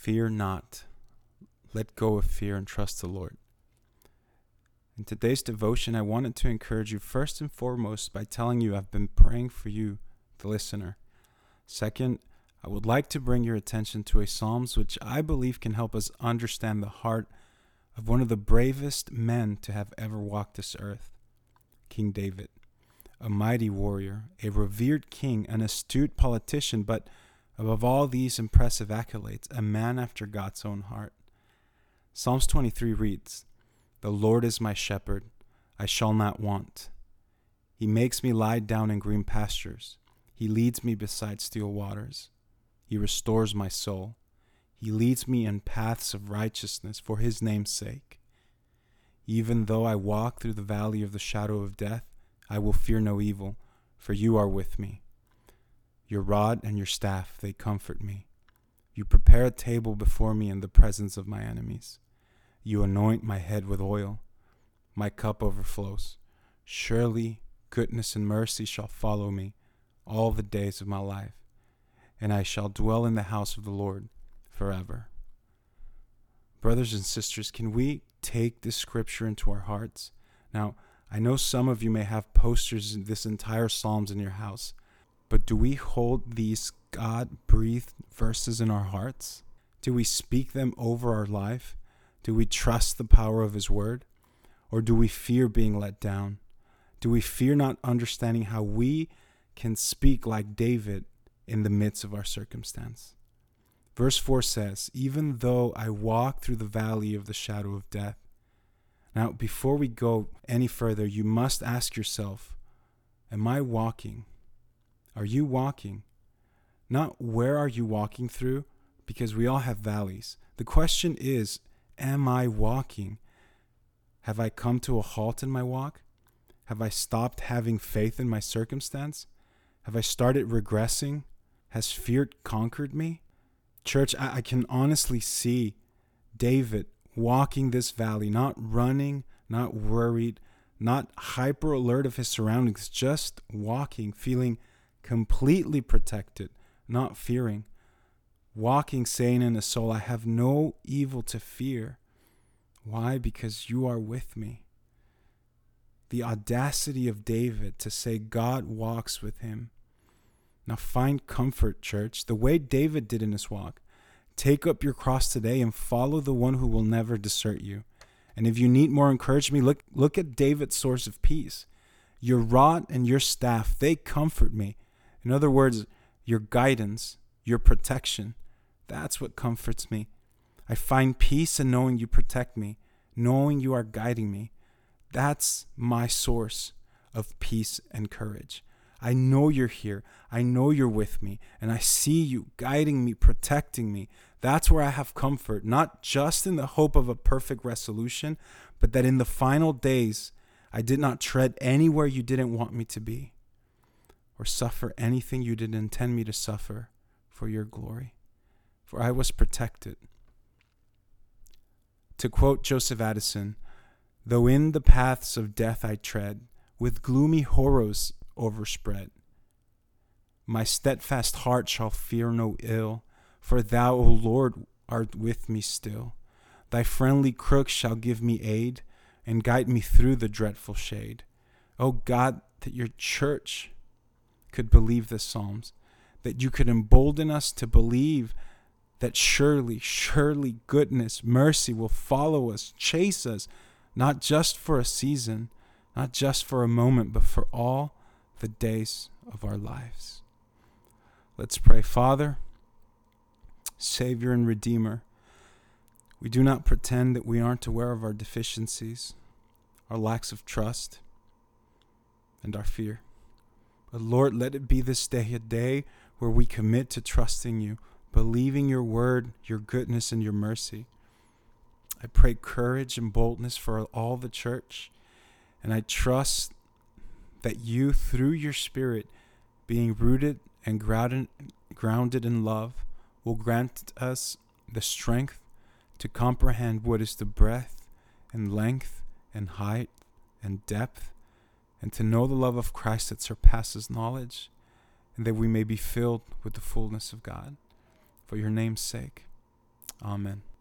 Fear not. Let go of fear and trust the Lord. In today's devotion, I wanted to encourage you first and foremost by telling you I've been praying for you, the listener. Second, I would like to bring your attention to a Psalms which I believe can help us understand the heart of one of the bravest men to have ever walked this earth, King David. A mighty warrior, a revered king, an astute politician, but above all these impressive accolades, a man after God's own heart. Psalms 23 reads, "The Lord is my shepherd, I shall not want. He makes me lie down in green pastures. He leads me beside still waters. He restores my soul. He leads me in paths of righteousness for his name's sake. Even though I walk through the valley of the shadow of death, I will fear no evil, for you are with me. Your rod and your staff, they comfort me. You prepare a table before me in the presence of my enemies. You anoint my head with oil. My cup overflows. Surely goodness and mercy shall follow me all the days of my life, and I shall dwell in the house of the Lord forever." Brothers and sisters, can we take this scripture into our hearts? Now, I know some of you may have posters in this entire Psalms in your house, but do we hold these God-breathed verses in our hearts? Do we speak them over our life? Do we trust the power of his word? Or do we fear being let down? Do we fear not understanding how we can speak like David in the midst of our circumstance? Verse 4 says, "Even though I walk through the valley of the shadow of death." Now, before we go any further, you must ask yourself, am I walking? Are you walking? Not where are you walking through, because we all have valleys. The question is, am I walking? Have I come to a halt in my walk? Have I stopped having faith in my circumstance? Have I started regressing? Has fear conquered me? Church, I can honestly see David walking this valley, not running, not worried, not hyper alert of his surroundings, just walking, feeling completely protected, not fearing. Walking, saying in his soul, "I have no evil to fear." Why? Because you are with me. The audacity of David to say God walks with him. Now find comfort, church, the way David did in his walk. Take up your cross today and follow the one who will never desert you. And if you need more encouragement, look at David's source of peace. Your rod and your staff, they comfort me. In other words, your guidance, your protection, that's what comforts me. I find peace in knowing you protect me, knowing you are guiding me. That's my source of peace and courage. I know you're here. I know you're with me, and I see you guiding me, protecting me. That's where I have comfort, not just in the hope of a perfect resolution, but that in the final days, I did not tread anywhere you didn't want me to be, or suffer anything you didn't intend me to suffer for your glory. For I was protected. To quote Joseph Addison, "Though in the paths of death I tread, with gloomy horrors overspread, my steadfast heart shall fear no ill, for thou, O Lord, art with me still. Thy friendly crook shall give me aid, and guide me through the dreadful shade." O God, that your church could believe the Psalms, that you could embolden us to believe that surely, surely goodness, mercy will follow us, chase us, not just for a season, not just for a moment, but for all the days of our lives. Let's pray. Father, Savior and Redeemer, we do not pretend that we aren't aware of our deficiencies, our lacks of trust, and our fear. But Lord, let it be this day a day where we commit to trusting you, believing your word, your goodness, and your mercy. I pray courage and boldness for all the church, and I trust that you, through your Spirit, being rooted and grounded in love, will grant us the strength to comprehend what is the breadth and length and height and depth, and to know the love of Christ that surpasses knowledge, and that we may be filled with the fullness of God. For your name's sake, Amen.